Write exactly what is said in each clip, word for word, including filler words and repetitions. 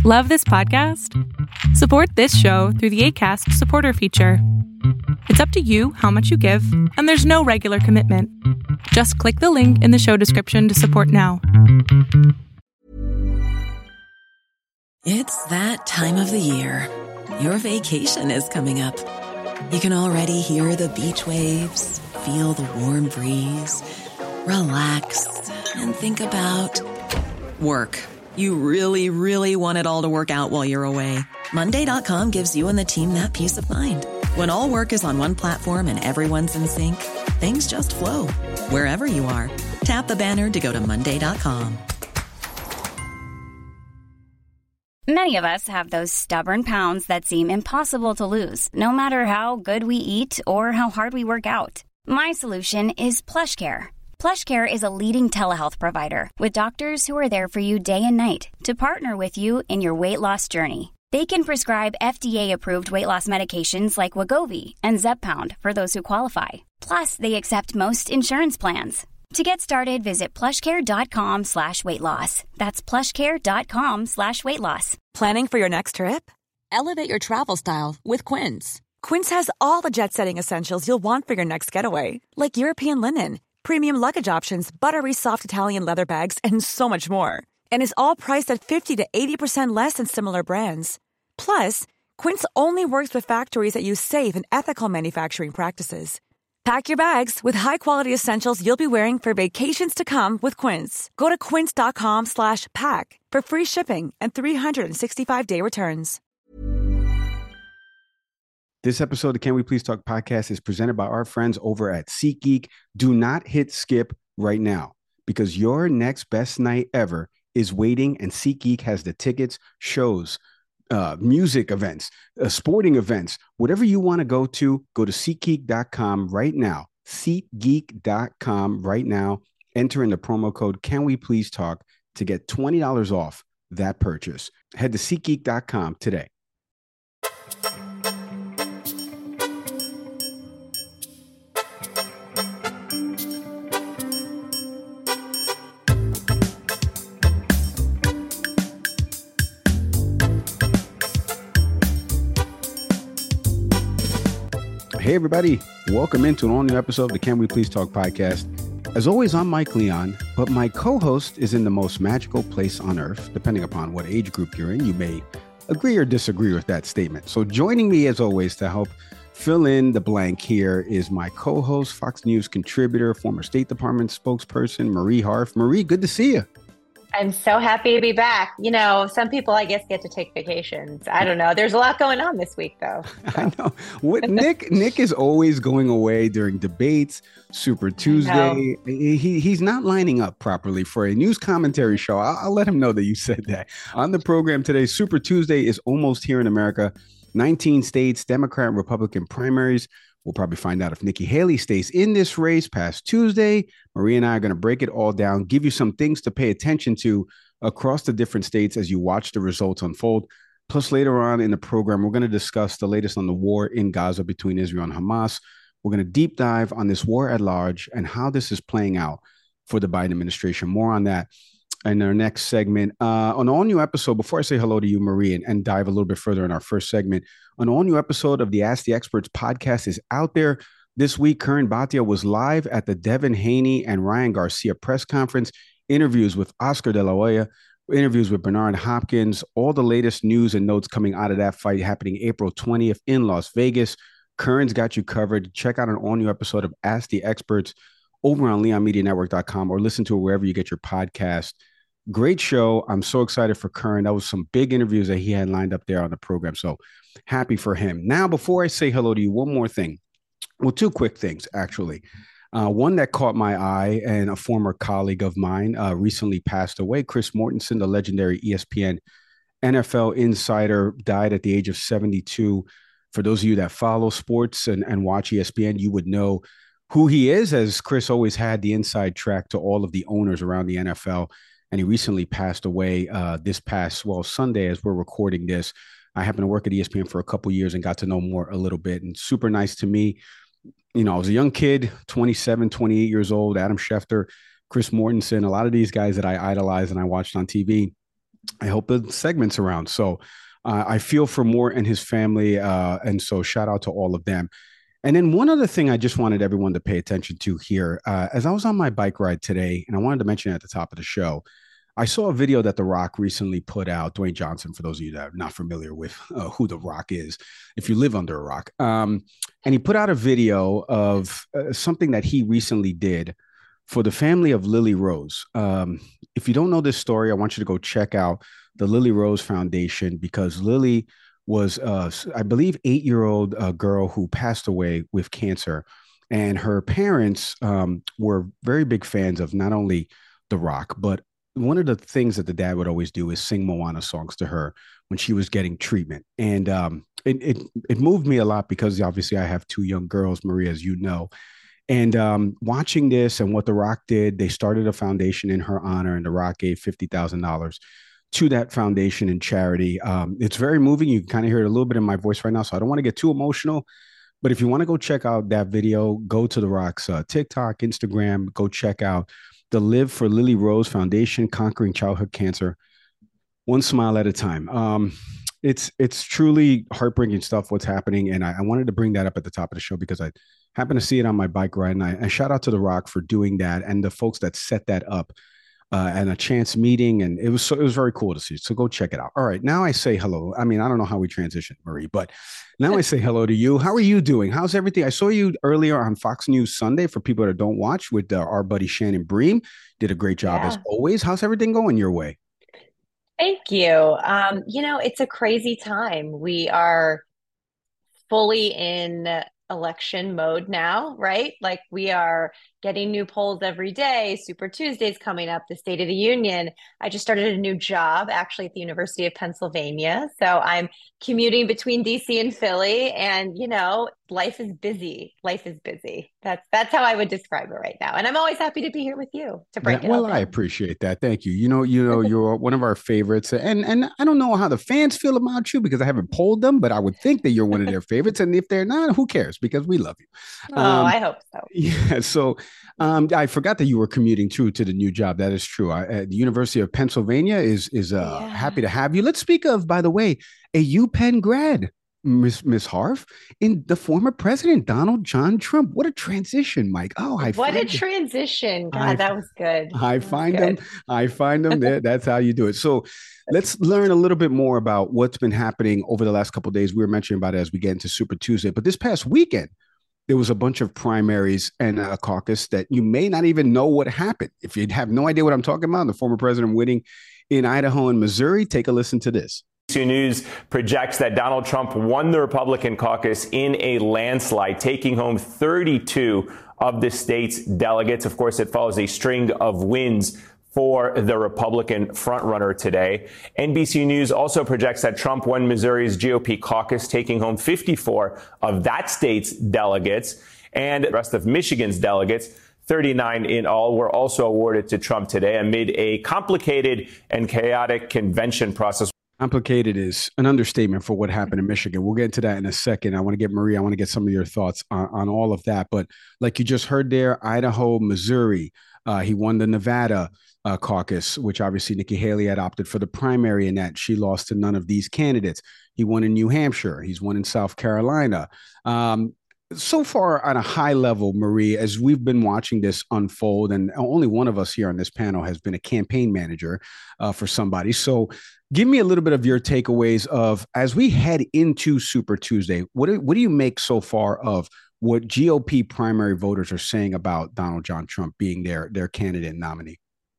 Love this podcast? Support this show through the Acast supporter feature. It's up to you how much you give, and there's no regular commitment. Just click the link in the show description to support now. It's that time of the year. Your vacation is coming up. You can already hear the beach waves, feel the warm breeze, relax, and think about work. You really, really want it all to work out while you're away. Monday dot com gives you and the team that peace of mind. When all work is on one platform and everyone's in sync, things just flow. Wherever you are, tap the banner to go to Monday dot com. Many of us have those stubborn pounds that seem impossible to lose, no matter how good we eat or how hard we work out. My solution is PlushCare. PlushCare is a leading telehealth provider with doctors who are there for you day and night to partner with you in your weight loss journey. They can prescribe F D A-approved weight loss medications like Wegovy and Zepbound for those who qualify. Plus, they accept most insurance plans. To get started, visit plushcare.com slash weight loss. That's plushcare.com slash weight loss. Planning for your next trip? Elevate your travel style with Quince. Quince has all the jet-setting essentials you'll want for your next getaway, like European linen, premium luggage options, buttery soft Italian leather bags, and so much more. And is all priced at fifty to eighty percent less than similar brands. Plus, Quince only works with factories that use safe and ethical manufacturing practices. Pack your bags with high-quality essentials you'll be wearing for vacations to come with Quince. Go to quince.com slash pack for free shipping and three sixty-five day returns. This episode of Can We Please Talk podcast is presented by our friends over at SeatGeek. Do not hit skip right now because your next best night ever is waiting, and SeatGeek has the tickets, shows, uh, music events, uh, sporting events, whatever you want to go to. Go to SeatGeek dot com right now. SeatGeek dot com right now. Enter in the promo code Can We Please Talk to get twenty dollars off that purchase. Head to SeatGeek dot com today. Hey, everybody. Welcome into an all-new episode of the Can We Please Talk podcast. As always, I'm Mike Leon, but my co-host is in the most magical place on earth. Depending upon what age group you're in, you may agree or disagree with that statement. So joining me, as always, to help fill in the blank here is my co-host, Fox News contributor, former State Department spokesperson, Marie Harf. Marie, good to see you. I'm so happy to be back. You know, some people, I guess, get to take vacations. I don't know. There's a lot going on this week, though. So. I know. What Nick Nick is always going away during debates, Super Tuesday. He he's not lining up properly for a news commentary show. I'll, I'll let him know that you said that. On the program today, Super Tuesday is almost here in America. nineteen states, Democrat and Republican primaries. We'll probably find out if Nikki Haley stays in this race past Tuesday. Maria and I are going to break it all down, give you some things to pay attention to across the different states as you watch the results unfold. Plus, later on in the program, we're going to discuss the latest on the war in Gaza between Israel and Hamas. We're going to deep dive on this war at large and how this is playing out for the Biden administration. More on that in our next segment. Uh, an all-new episode, before I say hello to you, Marie, and, and dive a little bit further in our first segment, an all-new episode of the Ask the Experts podcast is out there. This week, Karan Bhatia was live at the Devin Haney and Ryan Garcia press conference, interviews with Oscar De La Hoya, interviews with Bernard Hopkins, all the latest news and notes coming out of that fight happening April twentieth in Las Vegas. Karan's got you covered. Check out an all-new episode of Ask the Experts over on leon media network dot com or listen to it wherever you get your podcast. Great show. I'm so excited for Karan. That was some big interviews that he had lined up there on the program. So happy for him. Now, before I say hello to you, one more thing. Well, two quick things, actually. Uh, one that caught my eye, and a former colleague of mine uh, recently passed away. Chris Mortensen, the legendary E S P N N F L insider, died at the age of seventy-two. For those of you that follow sports and, and watch E S P N, you would know who he is, as Chris always had the inside track to all of the owners around the N F L. And he recently passed away uh, this past, well, Sunday as we're recording this. I happened to work at E S P N for a couple of years and got to know more a little bit, and super nice to me. You know, I was a young kid, twenty-seven, twenty-eight years old, Adam Schefter, Chris Mortensen, a lot of these guys that I idolized and I watched on T V. I hope the segment's around. So uh, I feel for Mort and his family. Uh, and so shout out to all of them. And then one other thing I just wanted everyone to pay attention to here, uh, as I was on my bike ride today, and I wanted to mention it at the top of the show, I saw a video that The Rock recently put out. Dwayne Johnson, for those of you that are not familiar with uh, who The Rock is, if you live under a rock. Um, and he put out a video of uh, something that he recently did for the family of Lily Rose. Um, if you don't know this story, I want you to go check out the Lily Rose Foundation, because Lily was, uh, I believe, eight-year-old uh, girl who passed away with cancer. And her parents um, were very big fans of not only The Rock, but one of the things that the dad would always do is sing Moana songs to her when she was getting treatment. And um, it, it, it moved me a lot because obviously I have two young girls, Maria, as you know. And um, watching this and what The Rock did, they started a foundation in her honor, and The Rock gave fifty thousand dollars to that foundation in charity. Um, it's very moving. You can kind of hear it a little bit in my voice right now, so I don't want to get too emotional. But if you want to go check out that video, go to The Rock's uh, TikTok, Instagram, go check out the Live for Lily Rose Foundation, Conquering Childhood Cancer, one smile at a time. Um, it's it's truly heartbreaking stuff, what's happening. And I, I wanted to bring that up at the top of the show because I happened to see it on my bike ride. And I, I shout out to The Rock for doing that and the folks that set that up. Uh, and a chance meeting, and it was so it was very cool to see. So go check it out. All right, now I say hello. I mean, I don't know how we transition, Marie, but now I say hello to you. How are you doing? How's everything? I saw you earlier on Fox News Sunday. For people that don't watch, with uh, our buddy Shannon Bream, did a great job yeah. as always. How's everything going your way? Thank you. Um, you know, it's a crazy time. We are fully in election mode now, right? Like we are getting new polls every day. Super Tuesday's coming up, the State of the Union. I just started a new job actually at the University of Pennsylvania. So I'm commuting between D C and Philly, and you know, life is busy. Life is busy. That's that's how I would describe it right now. And I'm always happy to be here with you to break yeah, it well, all I down. appreciate that. Thank you. You know, you know, you're one of our favorites. And and I don't know how the fans feel about you because I haven't polled them, but I would think that you're one of their favorites. And if they're not, who cares? Because we love you. Oh, um, I hope so. Yeah. So um, I forgot that you were commuting too to the new job. That is true. I, uh, the University of Pennsylvania is is uh, yeah. happy to have you. Let's speak of, by the way, a UPenn grad, Miss Miss Harf, in the former president Donald John Trump. What a transition, Mike! Oh, I what a transition! God, I, that was good. I find good. them. I find them. There. That's how you do it. So let's learn a little bit more about what's been happening over the last couple of days. We were mentioning about it as we get into Super Tuesday, but this past weekend, there was a bunch of primaries and a caucus that you may not even know what happened. If you have no idea what I'm talking about, the former president winning in Idaho and Missouri, take a listen to this. A B C News projects that Donald Trump won the Republican caucus in a landslide, taking home thirty-two of the state's delegates. Of course, it follows a string of wins for the Republican frontrunner today. N B C News also projects that Trump won Missouri's G O P caucus, taking home fifty-four of that state's delegates, and the rest of Michigan's delegates, thirty-nine in all, were also awarded to Trump today amid a complicated and chaotic convention process. Complicated is an understatement for what happened in Michigan. We'll get into that in a second. I want to get Maria, I want to get some of your thoughts on, on all of that. But like you just heard there, Idaho, Missouri, uh, he won the Nevada uh, caucus, which obviously Nikki Haley had opted for the primary in that. She lost to none of these candidates. He won in New Hampshire. He's won in South Carolina. Um, so far on a high level, Marie, as we've been watching this unfold, and only one of us here on this panel has been a campaign manager uh, for somebody. So give me a little bit of your takeaways of, as we head into Super Tuesday, what do, what do you make so far of what G O P primary voters are saying about Donald John Trump being their, their candidate nominee?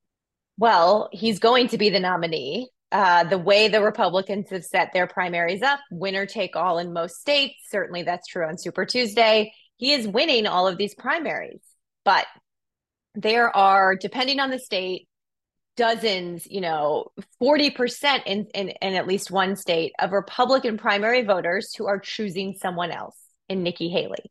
Well, he's going to be the nominee. Uh, the way the Republicans have set their primaries up, winner take all in most states. Certainly that's true on Super Tuesday. He is winning all of these primaries, but there are, depending on the state, dozens, you know, forty percent in, in, in at least one state of Republican primary voters who are choosing someone else in Nikki Haley.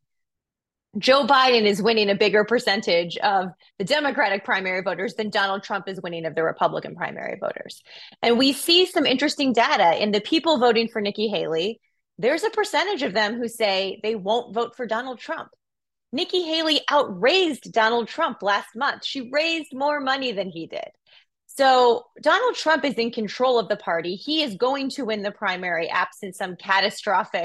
Joe Biden is winning a bigger percentage of the Democratic primary voters than Donald Trump is winning of the Republican primary voters. And we see some interesting data in the people voting for Nikki Haley. There's a percentage of them who say they won't vote for Donald Trump. Nikki Haley outraised Donald Trump last month. She raised more money than he did. So Donald Trump is in control of the party. He is going to win the primary absent some catastrophic,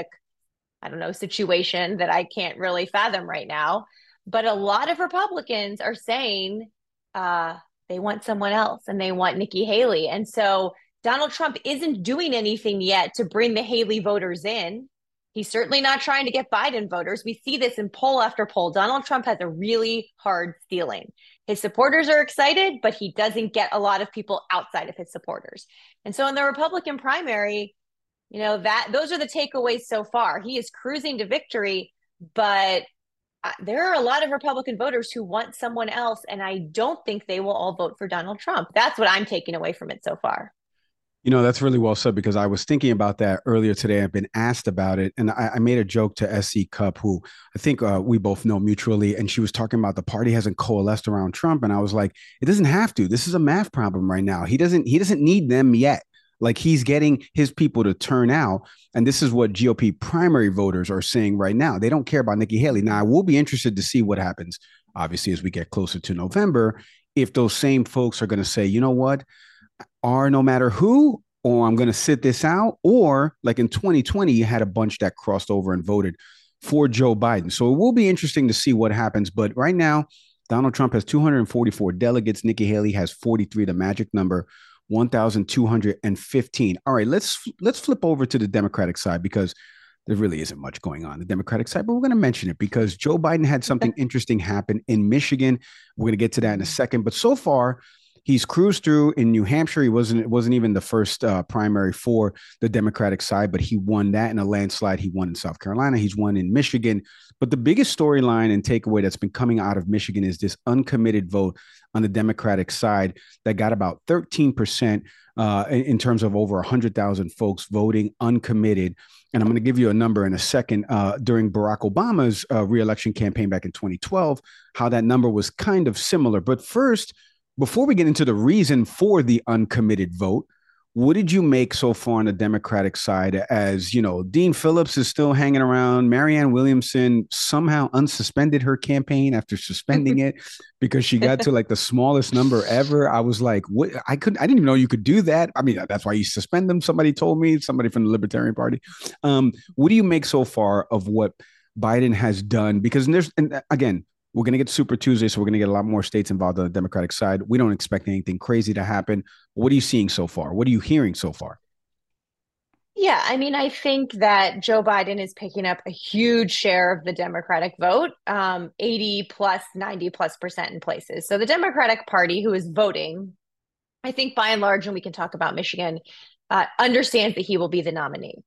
I don't know, situation that I can't really fathom right now. But a lot of Republicans are saying uh, they want someone else and they want Nikki Haley. And so Donald Trump isn't doing anything yet to bring the Haley voters in. He's certainly not trying to get Biden voters. We see this in poll after poll. Donald Trump has a really hard ceiling. His supporters are excited, but he doesn't get a lot of people outside of his supporters. And so in the Republican primary, you know, that those are the takeaways so far. He is cruising to victory, but uh, there are a lot of Republican voters who want someone else, and I don't think they will all vote for Donald Trump. That's what I'm taking away from it so far. You know, that's really well said, because I was thinking about that earlier today. I've been asked about it, and I, I made a joke to S C Cup, who I think uh, we both know mutually, and she was talking about the party hasn't coalesced around Trump, and I was like, it doesn't have to. This is a math problem right now. He doesn't he doesn't need them yet. Like, he's getting his people to turn out, and this is what G O P primary voters are saying right now. They don't care about Nikki Haley. Now, I will be interested to see what happens, obviously, as we get closer to November, if those same folks are going to say, you know what, are no matter who, or I'm going to sit this out, or like in twenty twenty, you had a bunch that crossed over and voted for Joe Biden. So it will be interesting to see what happens. But right now, Donald Trump has two hundred forty-four delegates. Nikki Haley has forty-three, the magic number, one thousand two hundred fifteen. All right, let's let's flip over to the Democratic side, because there really isn't much going on the Democratic side, but we're going to mention it because Joe Biden had something interesting happen in Michigan. We're going to get to that in a second. But so far, he's cruised through. In New Hampshire. He wasn't, it wasn't even the first uh, primary for the Democratic side, but he won that in a landslide. He won in South Carolina. He's won in Michigan. But the biggest storyline and takeaway that's been coming out of Michigan is this uncommitted vote on the Democratic side that got about thirteen percent uh, in, in terms of over one hundred thousand folks voting uncommitted. And I'm going to give you a number in a second. Uh, during Barack Obama's uh, reelection campaign back in twenty twelve, how that number was kind of similar. But first, before we get into the reason for the uncommitted vote, what did you make so far on the Democratic side? As you know, Dean Phillips is still hanging around. Marianne Williamson somehow unsuspended her campaign after suspending it because she got to like the smallest number ever. I was like, what? I couldn't, I didn't even know you could do that. I mean, that's why you suspend them. Somebody told me, somebody from the Libertarian Party. Um, what do you make so far of what Biden has done? Because there's, and again, we're going to get Super Tuesday, so we're going to get a lot more states involved on the Democratic side. We don't expect anything crazy to happen. What are you seeing so far? What are you hearing so far? Yeah, I mean, I think that Joe Biden is picking up a huge share of the Democratic vote, um, eighty plus, ninety plus percent in places. So the Democratic Party, who is voting, I think by and large, and we can talk about Michigan, uh, understands that he will be the nominee.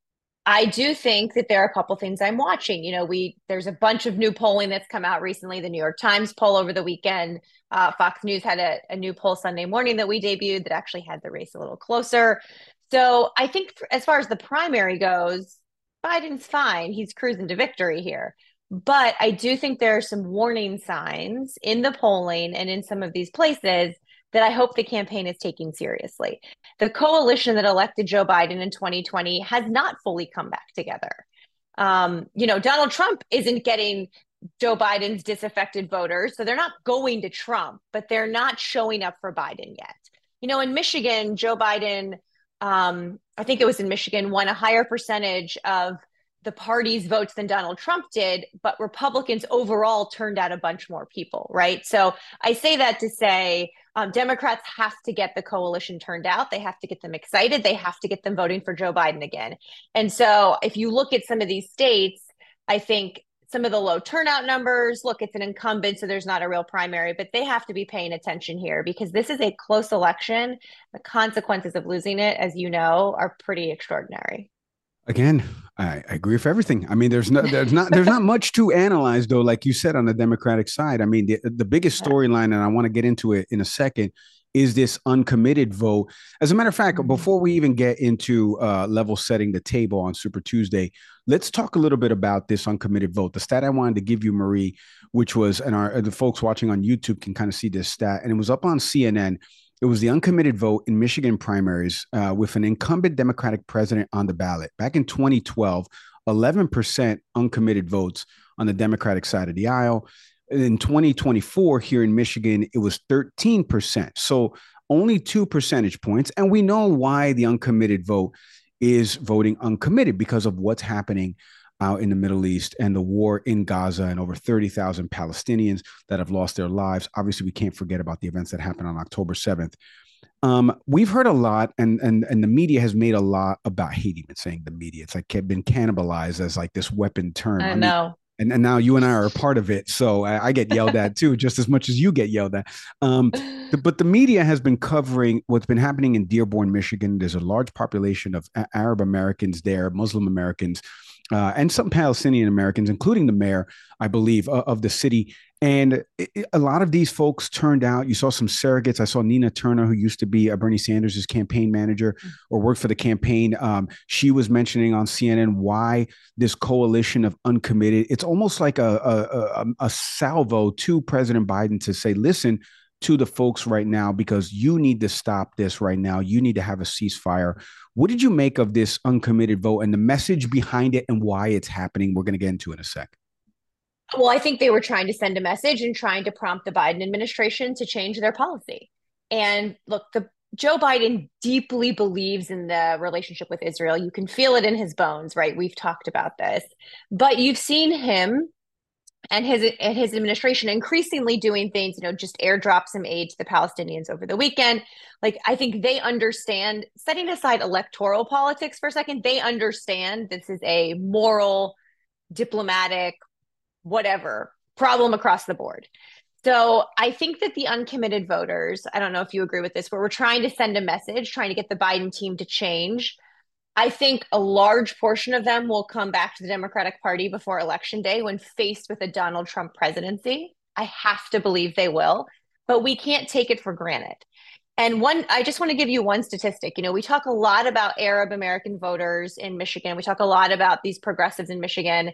I do think that there are a couple things I'm watching. You know, we there's a bunch of new polling that's come out recently. The New York Times poll over the weekend. Uh, Fox News had a, a new poll Sunday morning that we debuted that actually had the race a little closer. So I think for, as far as the primary goes, Biden's fine. He's cruising to victory here. But I do think there are some warning signs in the polling and in some of these places that I hope the campaign is taking seriously. The coalition that elected Joe Biden in twenty twenty has not fully come back together. Um, you know, Donald Trump isn't getting Joe Biden's disaffected voters, so they're not going to Trump, but they're not showing up for Biden yet. You know, in Michigan, Joe Biden, um, I think it was in Michigan, won a higher percentage of the party's votes than Donald Trump did, but Republicans overall turned out a bunch more people, right? So I say that to say um, Democrats have to get the coalition turned out. They have to get them excited. They have to get them voting for Joe Biden again. And so if you look at some of these states, I think some of the low turnout numbers, look, it's an incumbent, so there's not a real primary, but they have to be paying attention here because this is a close election. The consequences of losing it, as you know, are pretty extraordinary. Again, I, I agree with everything. I mean, there's no, there's not, there's not much to analyze, though. Like you said, on the Democratic side, I mean, the, the biggest storyline, and I want to get into it in a second, is this uncommitted vote. As a matter of fact, before we even get into uh, level setting the table on Super Tuesday, let's talk a little bit about this uncommitted vote. The stat I wanted to give you, Marie, which was, and our the folks watching on YouTube can kind of see this stat, and it was up on C N N. It was the uncommitted vote in Michigan primaries uh, with an incumbent Democratic president on the ballot. Back in twenty twelve, eleven percent uncommitted votes on the Democratic side of the aisle. In twenty twenty-four, here in Michigan, it was thirteen percent. So only two percentage points. And we know why the uncommitted vote is voting uncommitted, because of what's happening out in the Middle East and the war in Gaza, and over thirty thousand Palestinians that have lost their lives. Obviously, we can't forget about the events that happened on October seventh. Um, we've heard a lot, and and and the media has made a lot about, I hate even saying the media. It's like been cannibalized as like this weapon term. I, I know. Mean, and, and now you and I are a part of it. So I, I get yelled at too, just as much as you get yelled at. Um, the, but the media has been covering what's been happening in Dearborn, Michigan. There's a large population of Arab Americans there, Muslim Americans, uh, and some Palestinian Americans, including the mayor, I believe, uh, of the city. And it, it, a lot of these folks turned out. You saw some surrogates. I saw Nina Turner, who used to be uh, Bernie Sanders' campaign manager or worked for the campaign. Um, she was mentioning on C N N why this coalition of uncommitted, it's almost like a, a, a, a salvo to President Biden to say, listen to the folks right now, because you need to stop this right now. You need to have a ceasefire. What did you make of this uncommitted vote and the message behind it and why it's happening? We're going to get into it in a sec. Well, I think they were trying to send a message and trying to prompt the Biden administration to change their policy. And look, the Joe Biden deeply believes in the relationship with Israel. You can feel it in his bones, right? We've talked about this. But you've seen him and his and his administration increasingly doing things, you know, just airdrop some aid to the Palestinians over the weekend. Like, I think they understand, setting aside electoral politics for a second, they understand this is a moral, diplomatic, whatever problem across the board. So I think that the uncommitted voters, I don't know if you agree with this, but we're trying to send a message, trying to get the Biden team to change. I think a large portion of them will come back to the Democratic Party before Election Day when faced with a Donald Trump presidency. I have to believe they will, but we can't take it for granted. And one, I just want to give you one statistic. You know, we talk a lot about Arab American voters in Michigan. We talk a lot about these progressives in Michigan.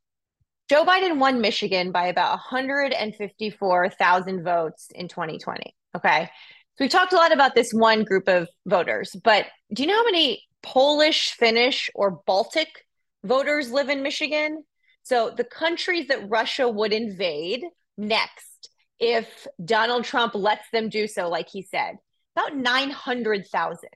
Joe Biden won Michigan by about one hundred fifty-four thousand votes in twenty twenty. Okay. So we've talked a lot about this one group of voters, but do you know how many Polish, Finnish, or Baltic voters live in Michigan? So the countries that Russia would invade next, if Donald Trump lets them do so, like he said, about nine hundred thousand.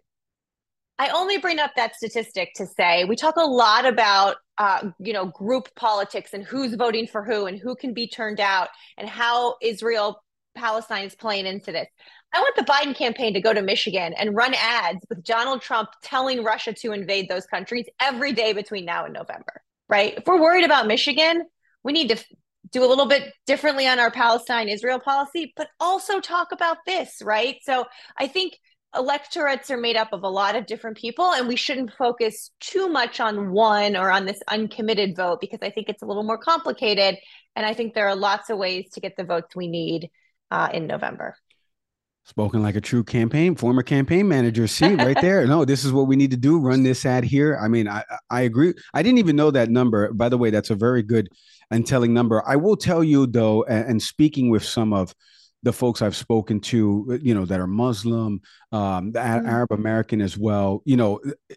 I only bring up that statistic to say we talk a lot about, uh, you know, group politics and who's voting for who and who can be turned out and how Israel Palestine is playing into this. I want the Biden campaign to go to Michigan and run ads with Donald Trump telling Russia to invade those countries every day between now and November, right? If we're worried about Michigan, we need to do a little bit differently on our Palestine-Israel policy, but also talk about this, right? So I think electorates are made up of a lot of different people, and we shouldn't focus too much on one or on this uncommitted vote, because I think it's a little more complicated. And I think there are lots of ways to get the votes we need uh, in November. Spoken like a true campaign, former campaign manager. See right there. No, this is what we need to do. Run this ad here. I mean, I, I agree. I didn't even know that number. By the way, that's a very good and telling number. I will tell you though, and, and speaking with some of the folks I've spoken to, you know, that are Muslim, um, the mm. Arab American as well, you know,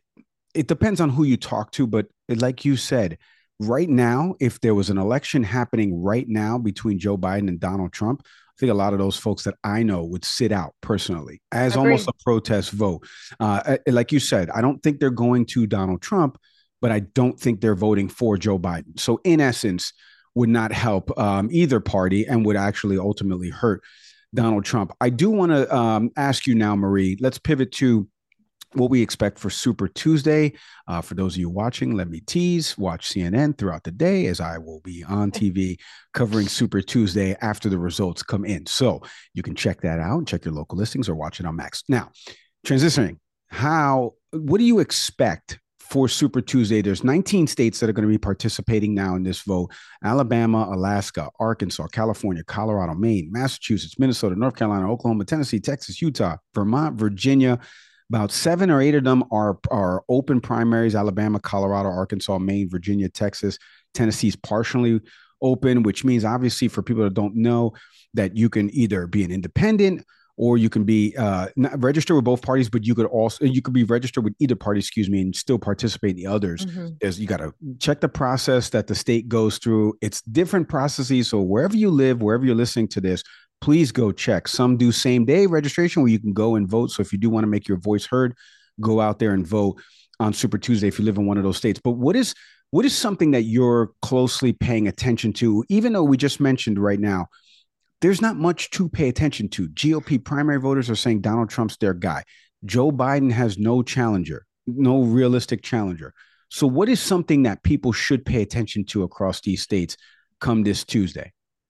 it depends on who you talk to. But like you said, right now, if there was an election happening right now between Joe Biden and Donald Trump, I think a lot of those folks that I know would sit out personally as Agreed. Almost a protest vote. Uh, like you said, I don't think they're going to Donald Trump, but I don't think they're voting for Joe Biden. So in essence, would not help um, either party and would actually ultimately hurt Donald Trump. I do want to um, ask you now, Marie, let's pivot to what we expect for Super Tuesday. Uh, for those of you watching, let me tease, watch C N N throughout the day, as I will be on T V covering Super Tuesday after the results come in. So you can check that out, check your local listings, or watch it on Max. Now, transitioning, how, what do you expect for Super Tuesday? There's nineteen states that are going to be participating now in this vote: Alabama, Alaska, Arkansas, California, Colorado, Maine, Massachusetts, Minnesota, North Carolina, Oklahoma, Tennessee, Texas, Utah, Vermont, Virginia. About seven or eight of them are, are open primaries: Alabama, Colorado, Arkansas, Maine, Virginia, Texas. Tennessee's partially open, which means obviously for people that don't know that you can either be an independent or you can be uh, not registered with both parties, but you could also, you could be registered with either party, excuse me, and still participate in the others. Mm-hmm. There's, you got to check the process that the state goes through. It's different processes. So wherever you live, wherever you're listening to this, please go check. Some do same day registration where you can go and vote. So if you do want to make your voice heard, go out there and vote on Super Tuesday if you live in one of those states. But what is what is something that you're closely paying attention to, even though we just mentioned right now, there's not much to pay attention to. G O P primary voters are saying Donald Trump's their guy. Joe Biden has no challenger, no realistic challenger. So what is something that people should pay attention to across these states come this Tuesday?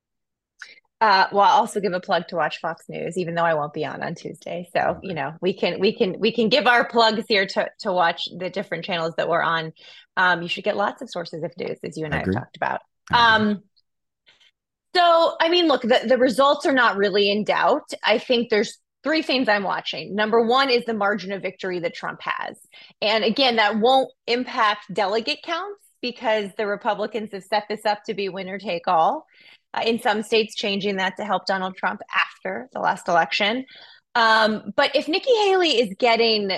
Uh, well, I'll also give a plug to watch Fox News, even though I won't be on on Tuesday. So, okay. you know, we can we can we can give our plugs here to to watch the different channels that we're on. Um, you should get lots of sources of news, as you and I, I have talked about. Um, so, I mean, look, the, the results are not really in doubt. I think there's three things I'm watching. Number one is the margin of victory that Trump has. And again, that won't impact delegate counts because the Republicans have set this up to be winner take all. Uh, in some states, changing that to help Donald Trump after the last election. Um, but if Nikki Haley is getting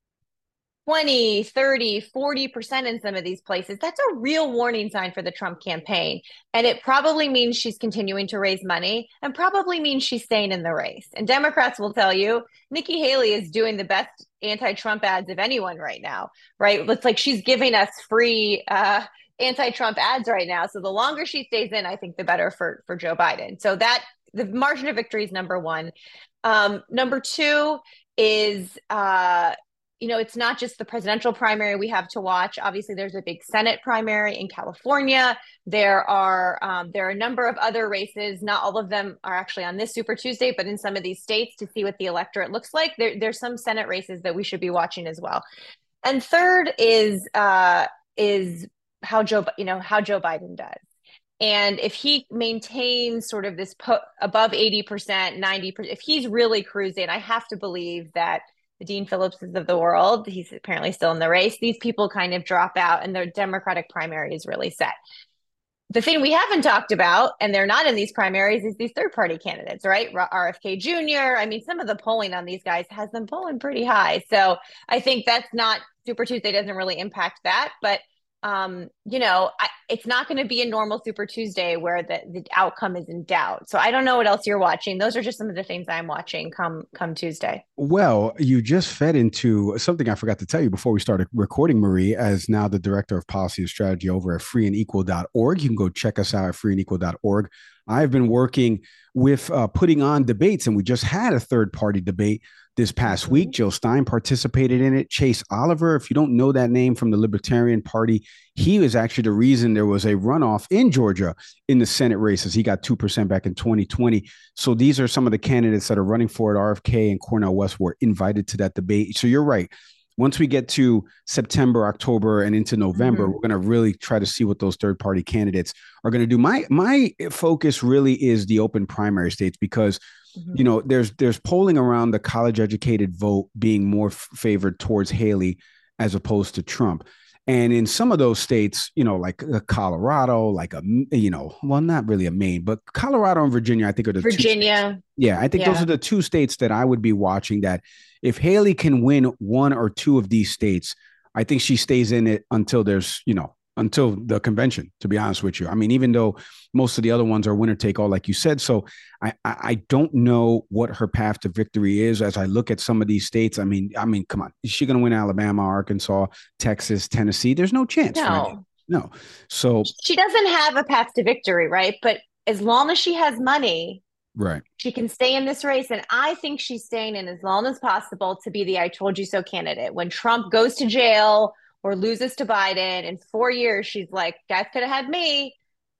twenty, thirty, forty percent in some of these places, that's a real warning sign for the Trump campaign. And it probably means she's continuing to raise money and probably means she's staying in the race. And Democrats will tell you, Nikki Haley is doing the best anti-Trump ads of anyone right now, right? It's like she's giving us free uh, anti-Trump ads right now. So the longer she stays in, I think the better for, for Joe Biden. So that the margin of victory is number one. Um, number two is, uh, you know, it's not just the presidential primary we have to watch. Obviously, there's a big Senate primary in California. There are um, there are a number of other races. Not all of them are actually on this Super Tuesday, but in some of these states to see what the electorate looks like, there, there's some Senate races that we should be watching as well. And third is uh, is how Joe, you know, how Joe Biden does. And if he maintains sort of this po- above eighty percent, ninety percent, if he's really cruising, I have to believe that the Dean Phillipses of the world, he's apparently still in the race, these people kind of drop out and their Democratic primary is really set. The thing we haven't talked about, and they're not in these primaries, is these third-party candidates, right? R F K Junior I mean, some of the polling on these guys has them polling pretty high. So I think that's not, Super Tuesday doesn't really impact that, but Um, you know, I, it's not going to be a normal Super Tuesday where the, the outcome is in doubt. So I don't know what else you're watching. Those are just some of the things I'm watching come come Tuesday. Well, you just fed into something I forgot to tell you before we started recording, Marie, as now the director of policy and strategy over at free and equal dot org. You can go check us out at free and equal dot org. I've been working with uh, putting on debates, and we just had a third party debate this past week. Jill Stein participated in it. Chase Oliver, if you don't know that name from the Libertarian Party, he was actually the reason there was a runoff in Georgia in the Senate races. He got two percent back in twenty twenty. So these are some of the candidates that are running for it. R F K and Cornel West were invited to that debate. So you're right. Once we get to September, October, and into November, mm-hmm. we're going to really try to see what those third-party candidates are going to do. My my focus really is the open primary states because mm-hmm. you know, there's there's polling around the college-educated vote being more f- favored towards Haley as opposed to Trump. And in some of those states, you know, like uh, Colorado, like a, you know, well, not really a Maine, but Colorado and Virginia, I think are the Virginia. Two yeah, I think yeah. those are the two states that I would be watching that if Haley can win one or two of these states, I think she stays in it until there's, you know, until the convention, to be honest with you. I mean, even though most of the other ones are winner take all, like you said. So I, I, I don't know what her path to victory is as I look at some of these states. I mean, I mean, come on, is she going to win Alabama, Arkansas, Texas, Tennessee? There's no chance. No, right? no. So she doesn't have a path to victory, right? But as long as she has money, right, she can stay in this race. And I think she's staying in as long as possible to be the I told you so candidate. When Trump goes to jail or loses to Biden in four years, she's like, guys could have had me.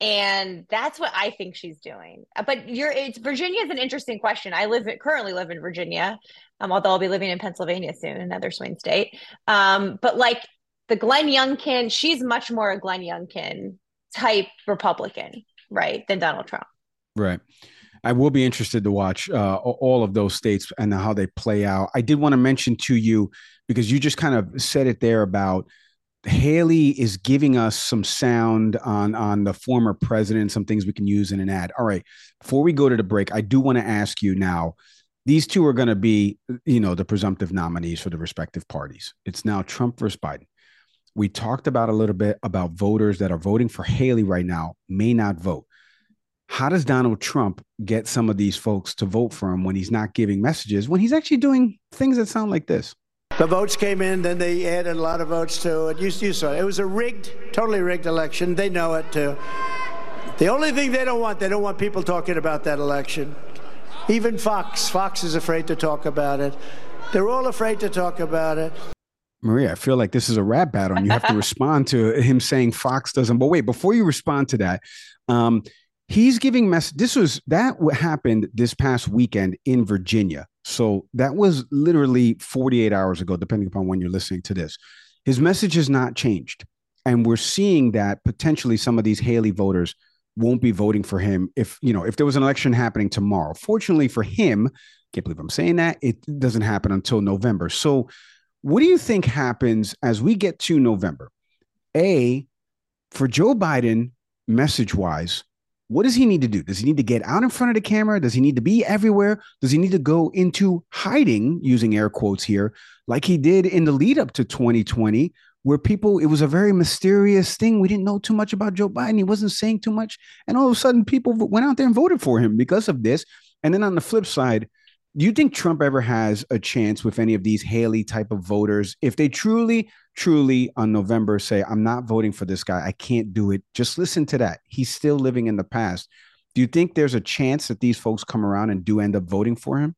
And that's what I think she's doing. But you're, it's Virginia is an interesting question. I live currently live in Virginia, um, although I'll be living in Pennsylvania soon, another swing state. Um, but like the Glenn Youngkin, she's much more a Glenn Youngkin type Republican, right, than Donald Trump. Right. I will be interested to watch uh, all of those states and how they play out. I did want to mention to you, because you just kind of said it there about Haley is giving us some sound on, on the former president, some things we can use in an ad. All right. Before we go to the break, I do want to ask you now, these two are going to be, you know, the presumptive nominees for the respective parties. It's now Trump versus Biden. We talked about a little bit about voters that are voting for Haley right now may not vote. how does Donald Trump get some of these folks to vote for him when he's not giving messages, when he's actually doing things that sound like this? The votes came in, then they added a lot of votes to it. You, you saw it. It was a rigged, totally rigged election. They know it, too. The only thing they don't want, they don't want people talking about that election. Even Fox. Fox is afraid to talk about it. They're all afraid to talk about it. Maria, I feel like this is a rap battle, and you have to respond to him saying Fox doesn't. But wait, before you respond to that, um, he's giving mess. This was that what happened this past weekend in Virginia. So that was literally forty-eight hours ago, depending upon when you're listening to this. His message has not changed. And we're seeing that potentially some of these Haley voters won't be voting for him if, you know, if there was an election happening tomorrow. Fortunately for him, can't believe I'm saying that, it doesn't happen until November. So what do you think happens as we get to November? A, for Joe Biden, message-wise, what does he need to do? Does he need to get out in front of the camera? Does he need to be everywhere? Does he need to go into hiding, using air quotes here, like he did in the lead up to twenty twenty, where people, it was a very mysterious thing. We didn't know too much about Joe Biden. He wasn't saying too much. And all of a sudden, people went out there and voted for him because of this. And then on the flip side, do you think Trump ever has a chance with any of these Haley type of voters? If they truly, truly on November say, I'm not voting for this guy, I can't do it. Just listen to that. He's still living in the past. Do you think there's a chance that these folks come around and do end up voting for him?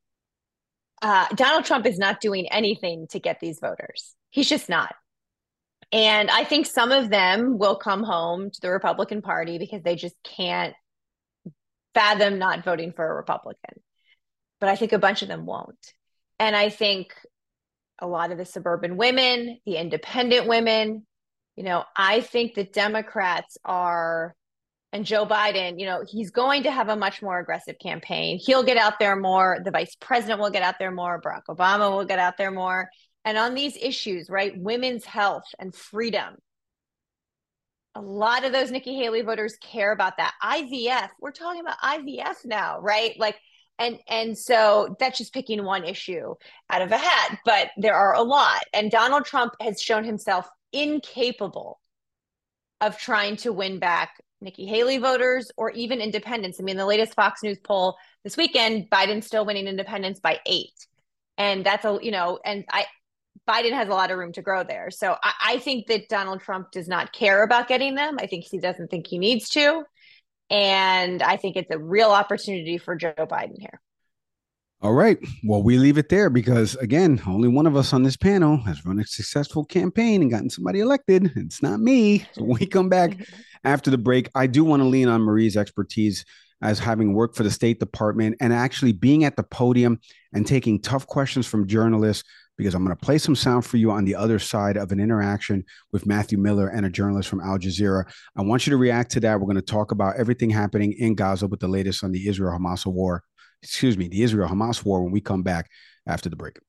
Uh, Donald Trump is not doing anything to get these voters. He's just not. And I think some of them will come home to the Republican Party because they just can't fathom not voting for a Republican. But I think a bunch of them won't. And I think a lot of the suburban women, the independent women, you know, I think that Democrats are, and Joe Biden, you know, he's going to have a much more aggressive campaign. He'll get out there more. The vice president will get out there more. Barack Obama will get out there more. And on these issues, right, women's health and freedom, a lot of those Nikki Haley voters care about that. I V F, we're talking about I V F now, right? Like, And and so that's just picking one issue out of a hat, but there are a lot. And Donald Trump has shown himself incapable of trying to win back Nikki Haley voters or even independents. I mean, the latest Fox News poll this weekend, Biden's still winning independents by eight. And that's a, you know, and I, Biden has a lot of room to grow there. So I, I think that Donald Trump does not care about getting them. I think he doesn't think he needs to. And I think it's a real opportunity for Joe Biden here. All right. Well, we leave it there because, again, only one of us on this panel has run a successful campaign and gotten somebody elected. It's not me. So when we come back after the break, I do want to lean on Marie's expertise as having worked for the State Department and actually being at the podium and taking tough questions from journalists, because I'm going to play some sound for you on the other side of an interaction with Matthew Miller and a journalist from Al Jazeera. I want you to react to that. We're going to talk about everything happening in Gaza with the latest on the Israel-Hamas war. Excuse me, the Israel-Hamas war when we come back after the break.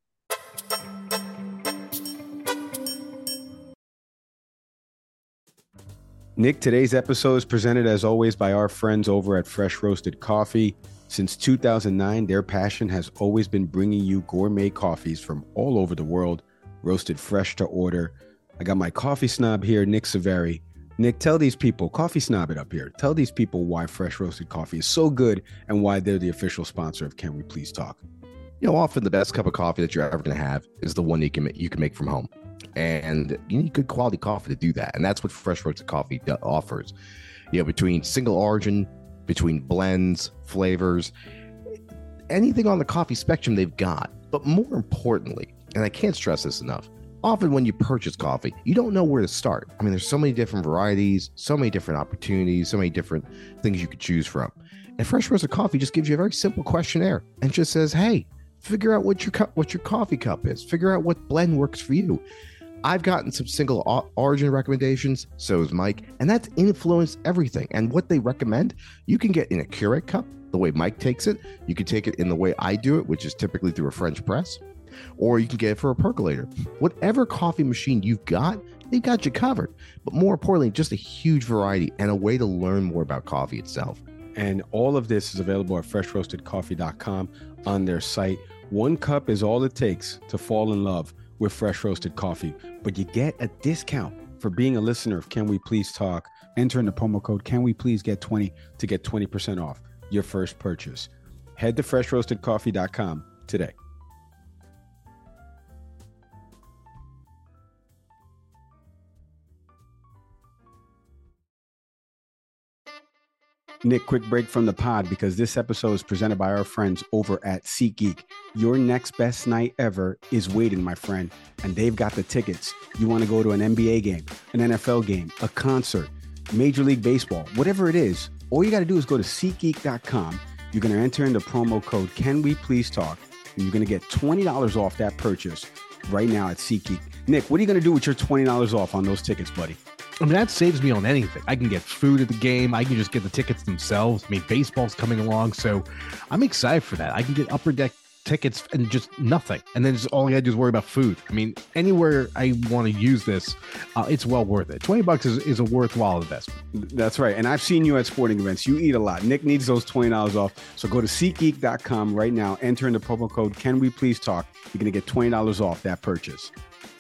Nick, today's episode is presented as always by our friends over at Fresh Roasted Coffee. Since two thousand nine, their passion has always been bringing you gourmet coffees from all over the world, roasted fresh to order. I got my coffee snob here, Nick Saveri. Nick, tell these people, coffee snob it up here. Tell these people why Fresh Roasted Coffee is so good and why they're the official sponsor of Can We Please Talk. You know, often the best cup of coffee that you're ever going to have is the one you can make, you can make from home. And you need good quality coffee to do that. And that's what Fresh Roasted Coffee offers. You know, between single origin, between blends, flavors, anything on the coffee spectrum they've got. But more importantly, and I can't stress this enough, often when you purchase coffee, you don't know where to start. I mean, there's so many different varieties, so many different opportunities, so many different things you could choose from. And Fresh Roasted Coffee just gives you a very simple questionnaire and just says, hey, figure out what your cup, what your coffee cup is. Figure out what blend works for you. I've gotten some single origin recommendations, so has Mike, and that's influenced everything. And what they recommend, you can get in a Keurig cup, the way Mike takes it. You can take it in the way I do it, which is typically through a French press, or you can get it for a percolator. Whatever coffee machine you've got, they've got you covered. But more importantly, just a huge variety and a way to learn more about coffee itself. And all of this is available at fresh roasted coffee dot com on their site. One cup is all it takes to fall in love with Fresh Roasted Coffee, but you get a discount for being a listener of Can We Please Talk, enter in the promo code Can We Please Get twenty to get twenty percent off your first purchase. Head to fresh roasted coffee dot com today. Nick, quick break from the pod because this episode is presented by our friends over at SeatGeek. Your next best night ever is waiting, my friend, and they've got the tickets. You want to go to an N B A game, an N F L game, a concert, Major League Baseball, whatever it is, all you got to do is go to SeatGeek dot com. You're going to enter in the promo code Can We Please Talk, and you're going to get twenty dollars off that purchase right now at SeatGeek. Nick, what are you going to do with your twenty dollars off on those tickets, buddy? I mean, that saves me on anything. I can get food at the game. I can just get the tickets themselves. I mean, baseball's coming along, so I'm excited for that. I can get upper deck tickets and just nothing. And then just all I got to do is worry about food. I mean, anywhere I want to use this, uh, it's well worth it. twenty bucks is, is a worthwhile investment. That's right. And I've seen you at sporting events. You eat a lot. Nick needs those twenty dollars off. So go to SeatGeek dot com right now. Enter in the promo code Can We Please Talk. You're going to get twenty dollars off that purchase.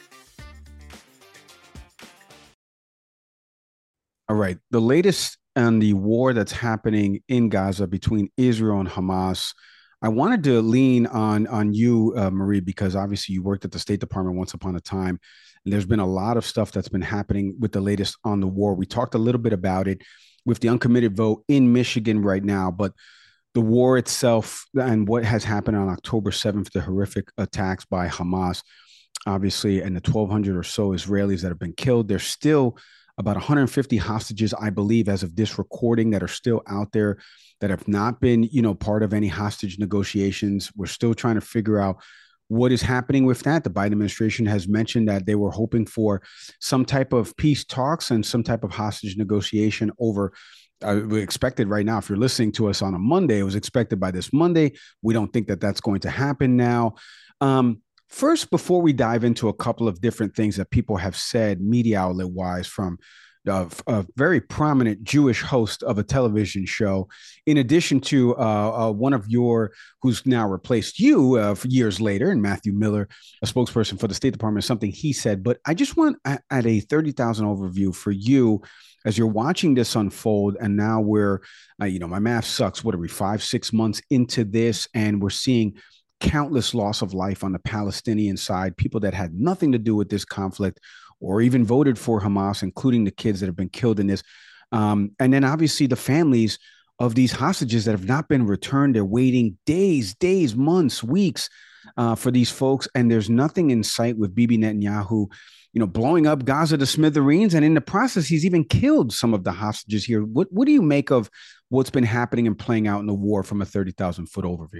All right. The latest on the war that's happening in Gaza between Israel and Hamas. I wanted to lean on, on you, uh, Marie, because obviously you worked at the State Department once upon a time. And there's been a lot of stuff that's been happening with the latest on the war. We talked a little bit about it with the uncommitted vote in Michigan right now, but the war itself and what has happened on October seventh, the horrific attacks by Hamas, obviously, and the twelve hundred or so Israelis that have been killed. There's still about one hundred fifty hostages, I believe, as of this recording, that are still out there that have not been, you know, part of any hostage negotiations. We're still trying to figure out what is happening with that. The Biden administration has mentioned that they were hoping for some type of peace talks and some type of hostage negotiation over, uh, we expected right now, if you're listening to us on a Monday, it was expected by this Monday. We don't think that that's going to happen now. Um, First, before we dive into a couple of different things that people have said media outlet wise from a, a very prominent Jewish host of a television show, in addition to uh, uh, one of your, who's now replaced you uh, for years later, and Matthew Miller, a spokesperson for the State Department, something he said. But I just want at, at a thirty thousand overview for you as you're watching this unfold. And now we're, uh, you know, my math sucks. What are we, five, six months into this? And we're seeing countless loss of life on the Palestinian side, people that had nothing to do with this conflict or even voted for Hamas, including the kids that have been killed in this. Um, and then obviously the families of these hostages that have not been returned. They're waiting days, days, months, weeks uh, for these folks. And there's nothing in sight with Bibi Netanyahu, you know, blowing up Gaza to smithereens. And in the process, he's even killed some of the hostages here. What, what do you make of what's been happening and playing out in the war from a thirty thousand foot overview?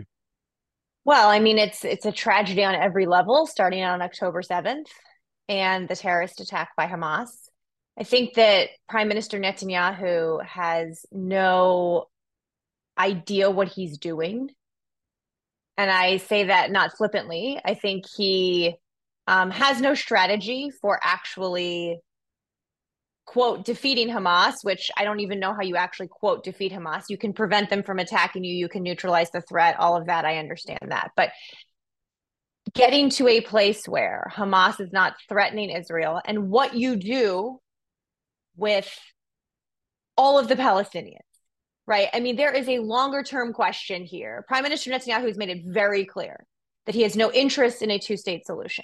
Well, I mean, it's it's a tragedy on every level, starting on October seventh and the terrorist attack by Hamas. I think that Prime Minister Netanyahu has no idea what he's doing. And I say that not flippantly. I think he um, has no strategy for actually, quote, defeating Hamas, which I don't even know how you actually, quote, defeat Hamas. You can prevent them from attacking you. You can neutralize the threat. All of that, I understand that. But getting to a place where Hamas is not threatening Israel and what you do with all of the Palestinians, right? I mean, there is a longer term question here. Prime Minister Netanyahu has made it very clear that he has no interest in a two-state solution.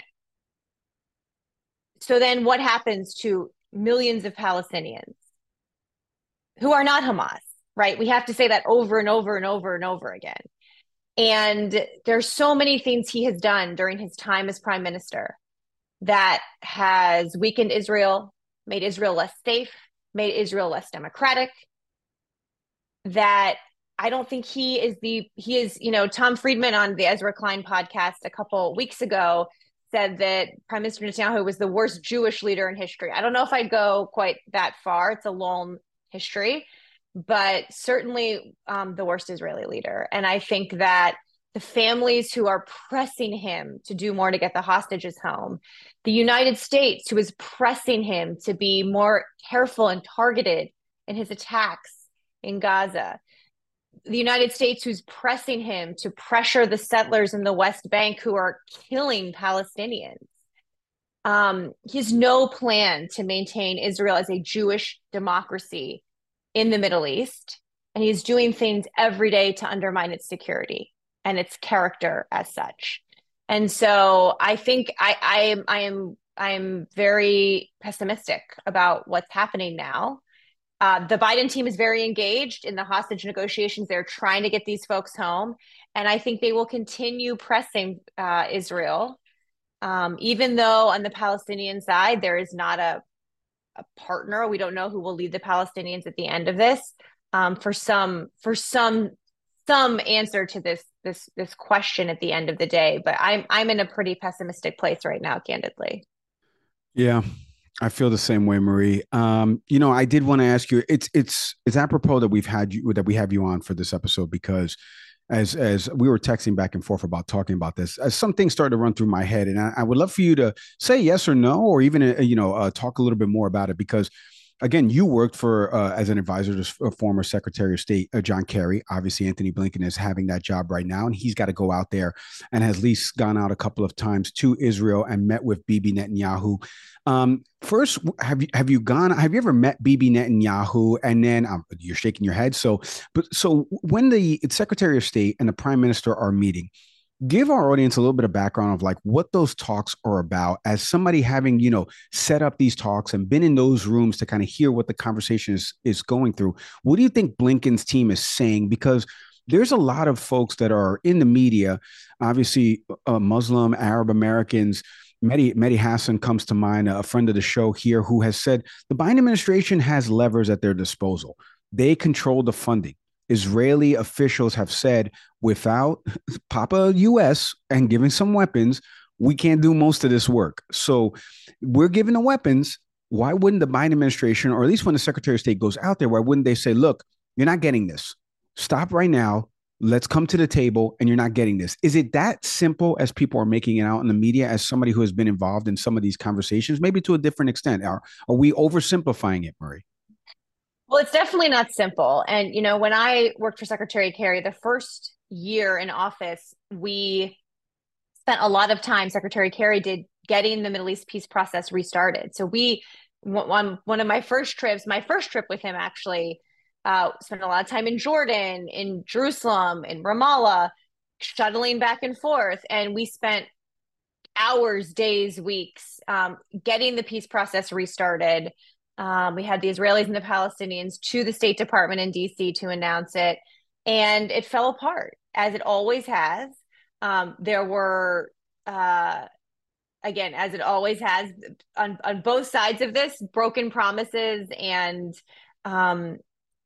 So then what happens to millions of Palestinians who are not Hamas, right? We have to say that over and over and over and over again. And there's so many things he has done during his time as prime minister that has weakened Israel, made Israel less safe, made Israel less democratic, that I don't think he is the, he is, you know, Tom Friedman on the Ezra Klein podcast a couple weeks ago said that Prime Minister Netanyahu was the worst Jewish leader in history. I don't know if I'd go quite that far. It's a long history, but certainly um, the worst Israeli leader. And I think that the families who are pressing him to do more to get the hostages home, the United States who is pressing him to be more careful and targeted in his attacks in Gaza, the United States who's pressing him to pressure the settlers in the West Bank who are killing Palestinians. Um, he has no plan to maintain Israel as a Jewish democracy in the Middle East. And he's doing things every day to undermine its security and its character as such. And so I think I, I am I am I am very pessimistic about what's happening now. Uh, the Biden team is very engaged in the hostage negotiations. They're trying to get these folks home. And I think they will continue pressing uh, Israel, um, even though on the Palestinian side, there is not a, a partner. We don't know who will lead the Palestinians at the end of this, um, for some for some some answer to this this this question at the end of the day. But I'm I'm in a pretty pessimistic place right now, candidly. Yeah, I feel the same way, Marie. Um, you know, I did want to ask you. It's it's it's apropos that we've had you that we have you on for this episode because as as we were texting back and forth about talking about this, as some things started to run through my head, and I, I would love for you to say yes or no, or even uh, you know uh, talk a little bit more about it because. Again, you worked for uh, as an advisor to former Secretary of State uh, John Kerry. Obviously, Anthony Blinken is having that job right now, and he's got to go out there and has at least gone out a couple of times to Israel and met with Bibi Netanyahu. Um, first, have you have you gone? Have you ever met Bibi Netanyahu? And then um, you're shaking your head. So, but so when the Secretary of State and the Prime Minister are meeting. Give our audience a little bit of background of like what those talks are about as somebody having, you know, set up these talks and been in those rooms to kind of hear what the conversation is, is going through. What do you think Blinken's team is saying? Because there's a lot of folks that are in the media, obviously uh, Muslim, Arab Americans. Mehdi, Mehdi Hassan comes to mind, a friend of the show here, who has said the Biden administration has levers at their disposal. They control the funding. Israeli officials have said without Papa U S and giving some weapons, we can't do most of this work. So we're giving the weapons. Why wouldn't the Biden administration, or at least when the Secretary of State goes out there, why wouldn't they say, look, you're not getting this. Stop right now. Let's come to the table and you're not getting this. Is it that simple as people are making it out in the media as somebody who has been involved in some of these conversations, maybe to a different extent? Are, are we oversimplifying it, Marie? Well, it's definitely not simple. And, you know, when I worked for Secretary Kerry, the first year in office, we spent a lot of time, Secretary Kerry did, getting the Middle East peace process restarted. So we, one, one of my first trips, my first trip with him actually, uh, spent a lot of time in Jordan, in Jerusalem, in Ramallah, shuttling back and forth. And we spent hours, days, weeks, um, getting the peace process restarted. Um, we had the Israelis and the Palestinians to the State Department in D C to announce it, and it fell apart, as it always has. Um, there were, uh, again, as it always has, on, on both sides of this, broken promises and um,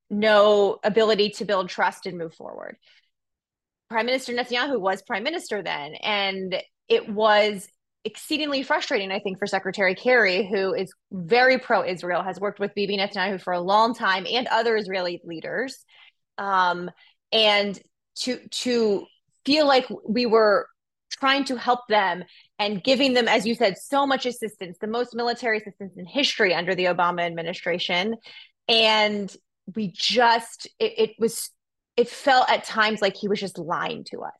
no ability to build trust and move forward. Prime Minister Netanyahu was prime minister then, and it was exceedingly frustrating, I think, for Secretary Kerry, who is very pro-Israel, has worked with Bibi Netanyahu for a long time and other Israeli leaders, um, and to to feel like we were trying to help them and giving them, as you said, so much assistance, the most military assistance in history under the Obama administration, and we just it, it was it felt at times like he was just lying to us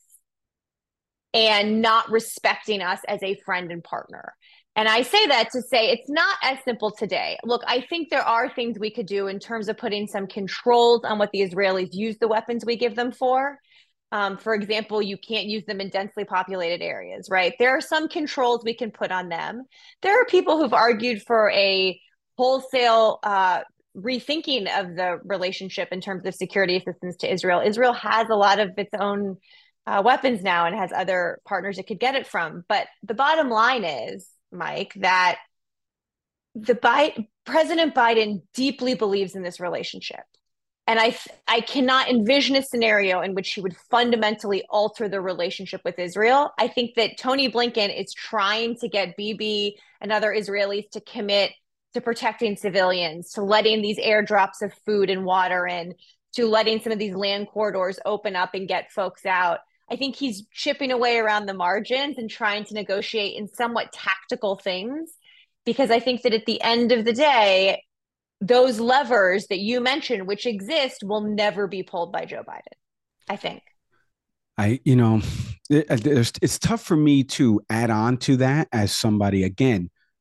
and not respecting us as a friend and partner. And I say that to say it's not as simple today. Look, I think there are things we could do in terms of putting some controls on what the Israelis use the weapons we give them for. Um, for example, you can't use them in densely populated areas, right? There are some controls we can put on them. There are people who've argued for a wholesale uh, rethinking of the relationship in terms of security assistance to Israel. Israel has a lot of its own Uh, weapons now and has other partners it could get it from. But the bottom line is, Mike, that the Bi- President Biden deeply believes in this relationship. And I, I cannot envision a scenario in which he would fundamentally alter the relationship with Israel. I think that Tony Blinken is trying to get Bibi and other Israelis to commit to protecting civilians, to letting these airdrops of food and water in, to letting some of these land corridors open up and get folks out. I think he's chipping away around the margins and trying to negotiate in somewhat tactical things, because I think that at the end of the day, those levers that you mentioned, which exist, will never be pulled by Joe Biden, I think. I, you know, it, it's tough for me to add on to that as somebody, again,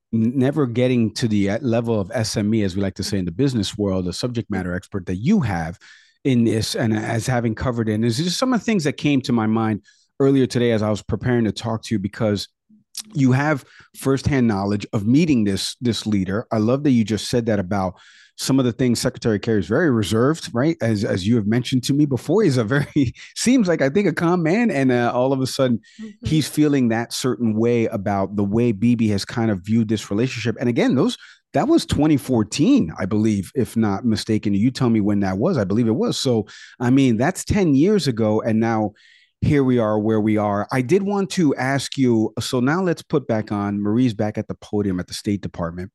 never getting to the level of S M E, as we like to say in the business world, the subject matter expert that you have in this, and as having covered it. And there's just some of the things that came to my mind earlier today as I was preparing to talk to you, because you have firsthand knowledge of meeting this this leader. I love that you just said that about some of the things. Secretary Kerry is very reserved, right? As as you have mentioned to me before, he's a very, seems like, I think, a calm man. And uh, all of a sudden, mm-hmm. he's feeling that certain way about the way Bibi has kind of viewed this relationship. And again, those that was twenty fourteen, I believe, if not mistaken. You tell me when that was. I believe it was. So, I mean, that's ten years ago. And now here we are where we are. I did want to ask you, so now let's put back on, Marie's back at the podium at the State Department.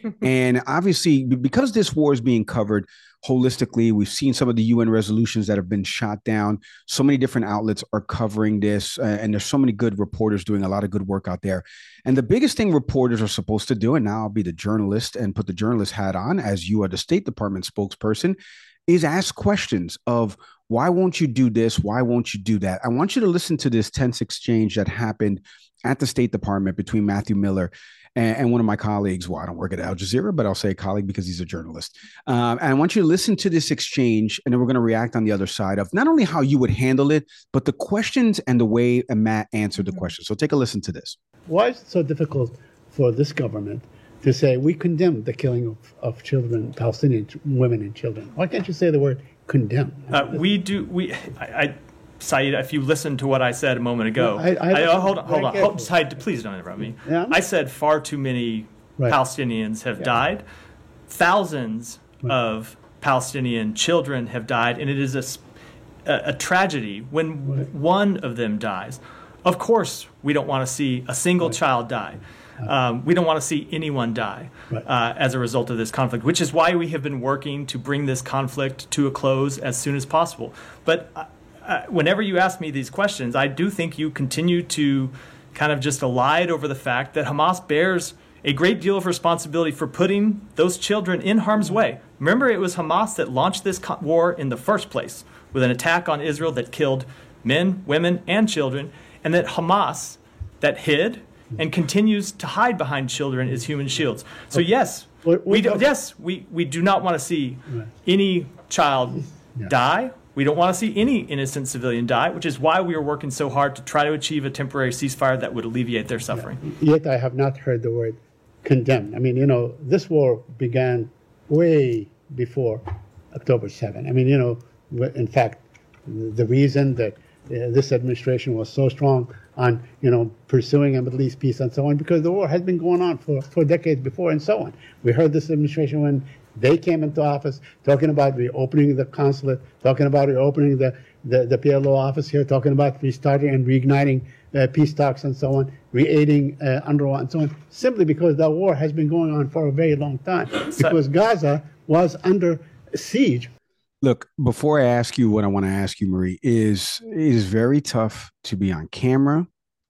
And obviously, because this war is being covered holistically, we've seen some of the U N resolutions that have been shot down. So many different outlets are covering this, uh, and there's so many good reporters doing a lot of good work out there. And the biggest thing reporters are supposed to do, and now I'll be the journalist and put the journalist hat on as you are the State Department spokesperson, is ask questions of, why won't you do this? Why won't you do that? I want you to listen to this tense exchange that happened at the State Department between Matthew Miller and, and one of my colleagues. Well, I don't work at Al Jazeera, but I'll say a colleague because he's a journalist. Um, and I want you to listen to this exchange, and then we're going to react on the other side of not only how you would handle it, but the questions and the way Matt answered the questions. So take a listen to this. Why is it so difficult for this government to say we condemn the killing of, of children, Palestinian women and children? Why can't you say the word condemn? Uh, we do. We, I, I, Saeed, if you listened to what I said a moment ago, no, I, I, I, hold on, hold on, hold, Saeed, please don't interrupt me. Yeah? I said far too many right. Palestinians have yeah. died. Thousands right. of Palestinian children have died, and it is a, a, a tragedy when right. one of them dies. Of course, we don't want to see a single right. child die. Um, we don't want to see anyone die right. uh, as a result of this conflict, which is why we have been working to bring this conflict to a close as soon as possible. But uh, uh, whenever you ask me these questions, I do think you continue to kind of just elide over the fact that Hamas bears a great deal of responsibility for putting those children in harm's way. Remember, it was Hamas that launched this war in the first place with an attack on Israel that killed men, women, and children, and that Hamas that hid and continues to hide behind children as human shields. So yes, we do, yes we, we do not want to see any child die. We don't want to see any innocent civilian die, which is why we are working so hard to try to achieve a temporary ceasefire that would alleviate their suffering. Yet I have not heard the word condemn. I mean, you know, this war began way before October seventh. I mean, you know, in fact, the reason that uh, this administration was so strong on, you know, pursuing a Middle East peace and so on, because the war had been going on for, for decades before and so on. We heard this administration when they came into office talking about reopening the consulate, talking about reopening the, the, the P L O office here, talking about restarting and reigniting uh, peace talks and so on, re-aiding uh, UNRWA and so on, simply because that war has been going on for a very long time, because Gaza was under siege. Look, before I ask you what I want to ask you, Marie, is it is very tough to be on camera,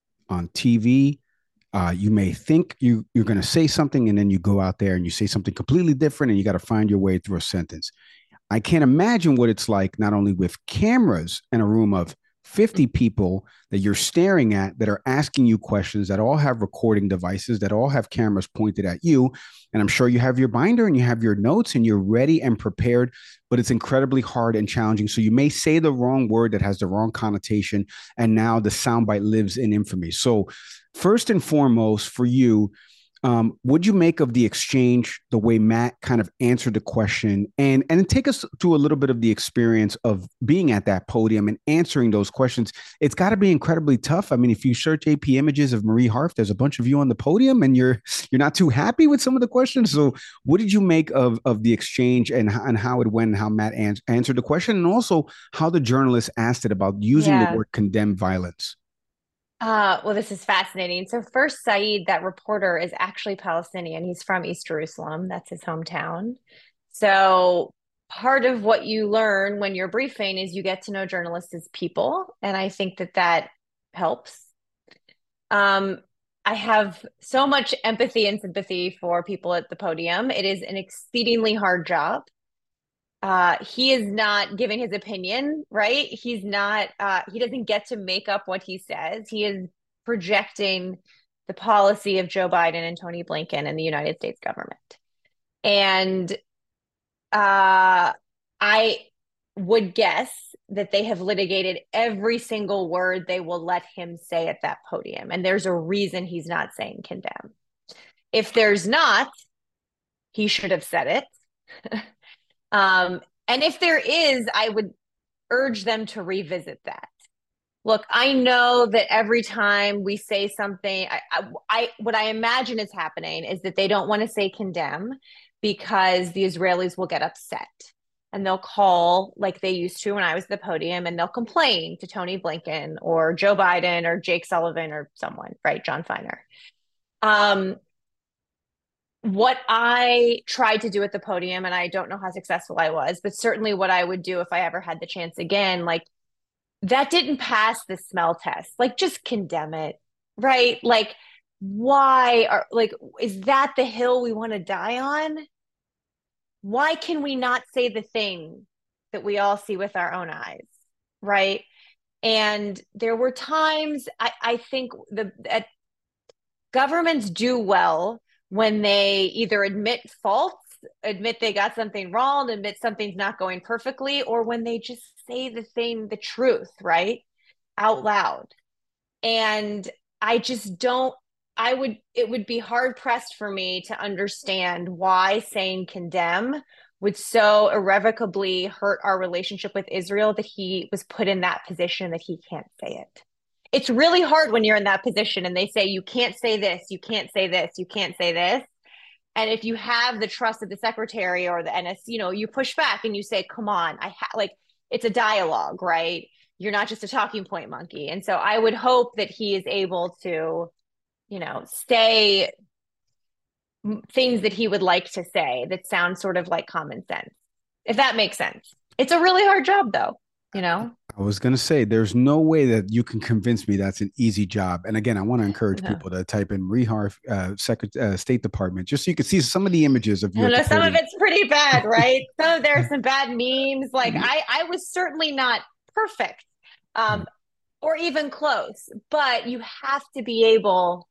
on T V. Uh, you may think you, you're going to say something, and then you go out there and you say something completely different, and you got to find your way through a sentence. I can't imagine what it's like, not only with cameras in a room of fifty people that you're staring at that are asking you questions, that all have recording devices, that all have cameras pointed at you. And I'm sure you have your binder and you have your notes and you're ready and prepared, but it's incredibly hard and challenging. So you may say the wrong word that has the wrong connotation, and now the soundbite lives in infamy. So first and foremost for you, Um, what'd you make of the exchange, the way Matt kind of answered the question, and and take us to a little bit of the experience of being at that podium and answering those questions? It's got to be incredibly tough. I mean, if you search A P images of Marie Harf, there's a bunch of you on the podium, and you're you're not too happy with some of the questions. So, what did you make of of the exchange and and how it went, and how Matt ans- answered the question, and also how the journalist asked it about using yeah. the word condemn violence? Uh, well, this is fascinating. So first, Saeed, that reporter, is actually Palestinian. He's from East Jerusalem. That's his hometown. So part of what you learn when you're briefing is you get to know journalists as people. And I think that that helps. Um, I have so much empathy and sympathy for people at the podium. It is an exceedingly hard job. Uh, he is not giving his opinion, right? He's not, uh, he doesn't get to make up what he says. He is projecting the policy of Joe Biden and Tony Blinken and the United States government. And uh, I would guess that they have litigated every single word they will let him say at that podium. And there's a reason he's not saying condemn. If there's not, he should have said it. um, and if there is, I would urge them to revisit that. Look, I know that every time we say something, I, I, I what I imagine is happening is that they don't want to say condemn because the Israelis will get upset. And they'll call like they used to when I was at the podium, and they'll complain to Tony Blinken or Joe Biden or Jake Sullivan or someone, right? John Feiner. Um, what I tried to do at the podium, and I don't know how successful I was, but certainly what I would do if I ever had the chance again, like that didn't pass the smell test. Like just condemn it, right? Like why are like, is that the hill we want to die on? Why can we not say the thing that we all see with our own eyes, right? And there were times I, I think the uh, governments do well when they either admit faults, admit they got something wrong, admit something's not going perfectly, or when they just say the thing, the truth, right, out loud. And I just don't, I would, it would be hard pressed for me to understand why saying condemn would so irrevocably hurt our relationship with Israel that he was put in that position that he can't say it. It's really hard when you're in that position and they say, you can't say this, you can't say this, you can't say this. And if you have the trust of the secretary or the N S, you know, you push back and you say, come on, I ha-, like, it's a dialogue, right? You're not just a talking point monkey. And so I would hope that he is able to, you know, say things that he would like to say that sound sort of like common sense, if that makes sense. It's a really hard job, though, you know? I was going to say, there's no way that you can convince me that's an easy job. And again, I want to encourage No. people to type in Rehar uh, Secret, uh, State Department, just so you can see some of the images of you. I know, at the some of podium. it's pretty bad, right? Some of there's some bad memes. Like I, I was certainly not perfect um, or even close, but you have to be able,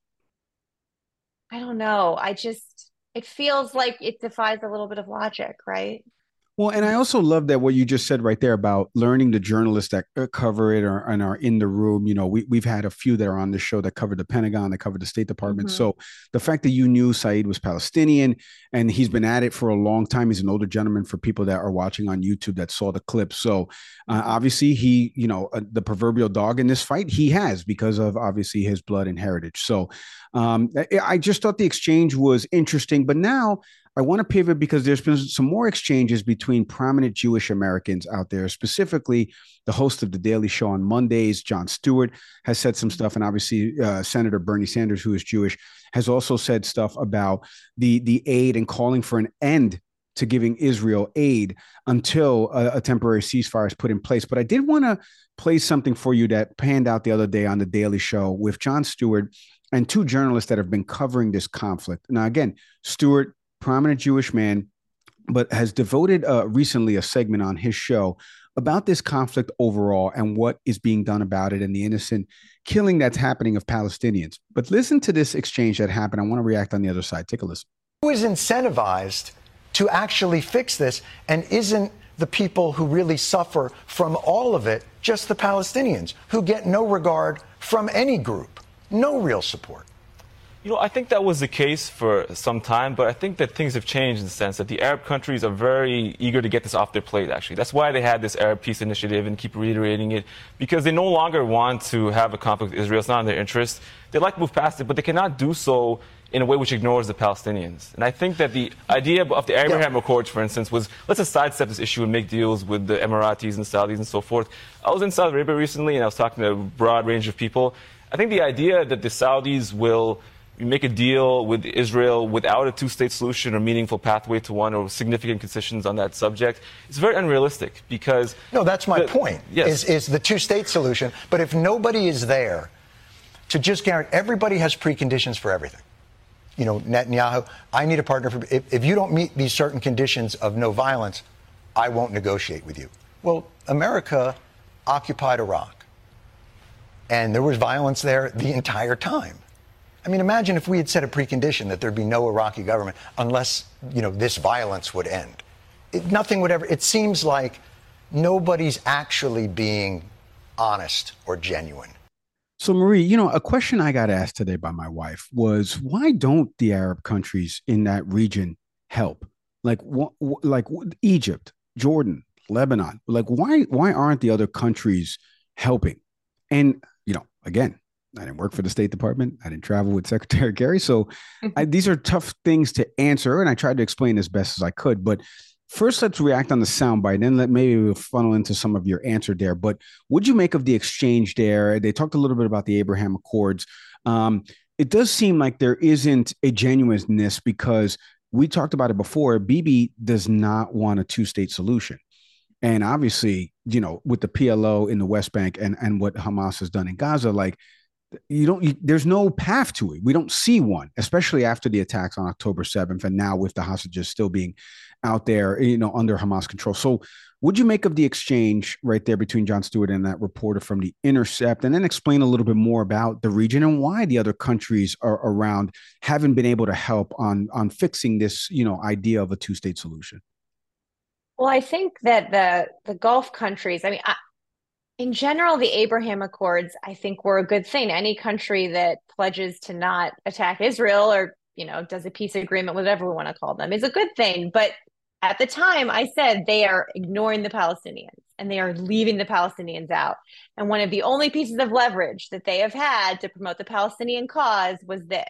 I don't know. I just, it feels like it defies a little bit of logic, right? Well, and I also love that what you just said right there about learning the journalists that cover it or, and are in the room. You know, we, we've had a few that are on the show that covered the Pentagon, that covered the State Department. Mm-hmm. So the fact that you knew Saeed was Palestinian and he's been at it for a long time. He's an older gentleman for people that are watching on YouTube that saw the clip. So uh, obviously he, you know, uh, the proverbial dog in this fight, he has because of obviously his blood and heritage. So um, I, I just thought the exchange was interesting. But now I want to pivot because there's been some more exchanges between prominent Jewish Americans out there, specifically the host of The Daily Show on Mondays, Jon Stewart, has said some stuff. And obviously uh, Senator Bernie Sanders, who is Jewish, has also said stuff about the, the aid and calling for an end to giving Israel aid until a, a temporary ceasefire is put in place. But I did want to play something for you that panned out the other day on The Daily Show with Jon Stewart and two journalists that have been covering this conflict. Now, again, Stewart, prominent Jewish man, but has devoted uh, recently a segment on his show about this conflict overall and what is being done about it and the innocent killing that's happening of Palestinians. But listen to this exchange that happened. I want to react on the other side. Take a listen. Who is incentivized to actually fix this? And isn't the people who really suffer from all of it just the Palestinians, who get no regard from any group, no real support? You know, I think that was the case for some time, but I think that things have changed in the sense that the Arab countries are very eager to get this off their plate, actually. That's why they had this Arab Peace Initiative and keep reiterating it, because they no longer want to have a conflict with Israel. It's not in their interest. They'd like to move past it, but they cannot do so in a way which ignores the Palestinians. And I think that the idea of the Abraham yeah. Accords, for instance, was let's just sidestep this issue and make deals with the Emiratis and Saudis and so forth. I was in Saudi Arabia recently, and I was talking to a broad range of people. I think the idea that the Saudis will make a deal with Israel without a two-state solution or meaningful pathway to one or significant concessions on that subject is very unrealistic because... No, that's my the, point, yes. is, is the two-state solution. But if nobody is there to just guarantee... Everybody has preconditions for everything. You know, Netanyahu, I need a partner. For, if, if you don't meet these certain conditions of no violence, I won't negotiate with you. Well, America occupied Iraq. And there was violence there the entire time. I mean, imagine if we had set a precondition that there'd be no Iraqi government unless, you know, this violence would end. It, nothing would ever, it seems like nobody's actually being honest or genuine. So, Marie, you know, a question I got asked today by my wife was, why don't the Arab countries in that region help? Like, wh- wh- like Egypt, Jordan, Lebanon. Like, why, why aren't the other countries helping? And, you know, again, I didn't work for the State Department. I didn't travel with Secretary Kerry. So I, these are tough things to answer. And I tried to explain as best as I could. But first, let's react on the soundbite. Then let maybe we'll funnel into some of your answer there. But what'd you make of the exchange there? They talked a little bit about the Abraham Accords. Um, it does seem like there isn't a genuineness because we talked about it before. Bibi does not want a two-state solution. And obviously, you know, with the P L O in the West Bank and, and what Hamas has done in Gaza, like, you don't, you, there's no path to it. We don't see one, especially after the attacks on October seventh. And now with the hostages still being out there, you know, under Hamas control. So what'd you make of the exchange right there between Jon Stewart and that reporter from The Intercept? And then explain a little bit more about the region and why the other countries are around haven't been able to help on, on fixing this, you know, idea of a two-state solution. Well, I think that the, the Gulf countries, I mean, I, in general, the Abraham Accords, I think, were a good thing. Any country that pledges to not attack Israel or, you know, does a peace agreement, whatever we want to call them, is a good thing. But at the time, I said they are ignoring the Palestinians and they are leaving the Palestinians out. And one of the only pieces of leverage that they have had to promote the Palestinian cause was this.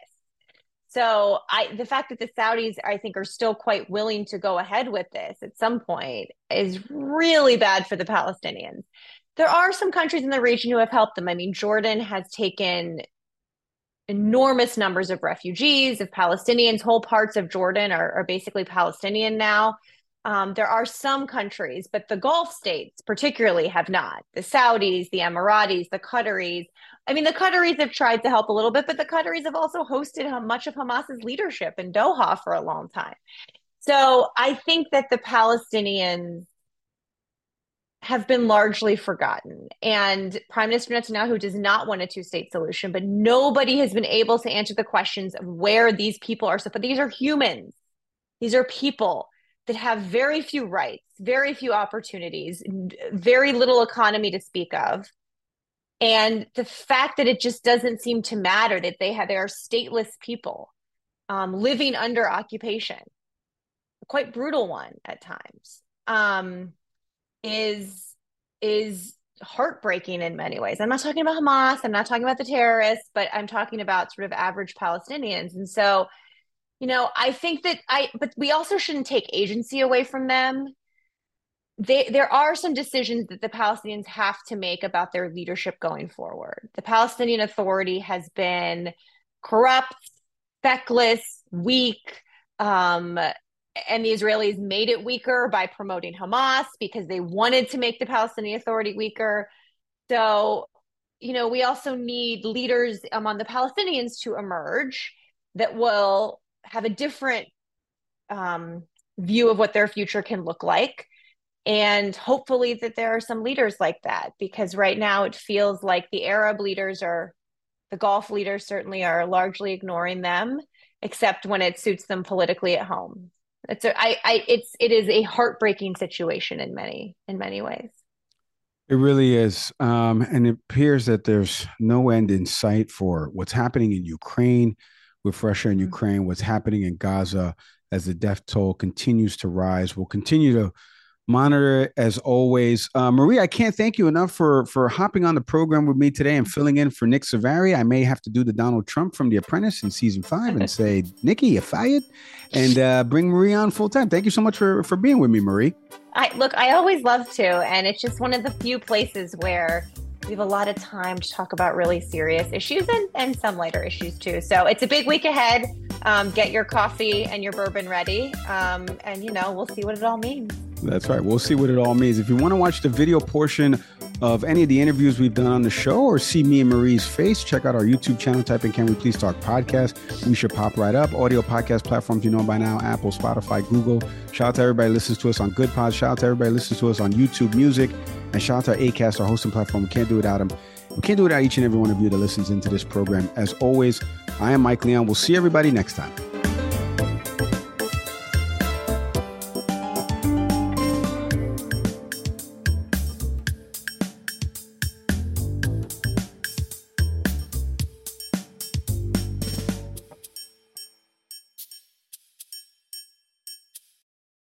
So I, the fact that the Saudis, I think, are still quite willing to go ahead with this at some point is really bad for the Palestinians. There are some countries in the region who have helped them. I mean, Jordan has taken enormous numbers of refugees, of Palestinians. Whole parts of Jordan are, are basically Palestinian now. Um, there are some countries, but the Gulf states particularly have not. The Saudis, the Emiratis, the Qataris. I mean, the Qataris have tried to help a little bit, but the Qataris have also hosted much of Hamas's leadership in Doha for a long time. So I think that the Palestinians have been largely forgotten. And Prime Minister Netanyahu does not want a two-state solution, but nobody has been able to answer the questions of where these people are. But these are humans. These are people that have very few rights, very few opportunities, very little economy to speak of. And the fact that it just doesn't seem to matter that they have, they are stateless people um, living under occupation, a quite brutal one at times. Um, is is heartbreaking in many ways. I'm not talking about Hamas, I'm not talking about the terrorists, but I'm talking about sort of average Palestinians. And so, you know, I think that I, but we also shouldn't take agency away from them. They, there are some decisions that the Palestinians have to make about their leadership going forward. The Palestinian Authority has been corrupt, feckless, weak, um, and the Israelis made it weaker by promoting Hamas because they wanted to make the Palestinian Authority weaker. So, you know, we also need leaders among the Palestinians to emerge that will have a different um, view of what their future can look like. And hopefully that there are some leaders like that, because right now it feels like the Arab leaders are, the Gulf leaders certainly are largely ignoring them, except when it suits them politically at home. It's a, I, I, it's, it is a heartbreaking situation in many, in many ways. It really is. Um, and it appears that there's no end in sight for what's happening in Ukraine with Russia and Ukraine, what's happening in Gaza as the death toll continues to rise. We'll continue to monitor it as always. Uh, Marie, I can't thank you enough for, for hopping on the program with me today and filling in for Nick Savary. I may have to do the Donald Trump from The Apprentice in season five and say, Nikki, you fired? And uh, bring Marie on full time. Thank you so much for, for being with me, Marie. I, look, I always love to. And it's just one of the few places where we have a lot of time to talk about really serious issues and, and some lighter issues too. So it's a big week ahead. Um, get your coffee and your bourbon ready. Um, and, you know, we'll see what it all means. That's right. We'll see what it all means. If you want to watch the video portion of any of the interviews we've done on the show or see me and Marie's face, check out our YouTube channel. Type in Can We Please Talk Podcast. We should pop right up. Audio podcast platforms, you know by now, Apple, Spotify, Google. Shout out to everybody who listens to us on Good Pods. Shout out to everybody who listens to us on YouTube Music. And shout out to our Acast, our hosting platform. We can't do without them. We can't do it without each and every one of you that listens into this program. As always, I am Mike Leon. We'll see everybody next time.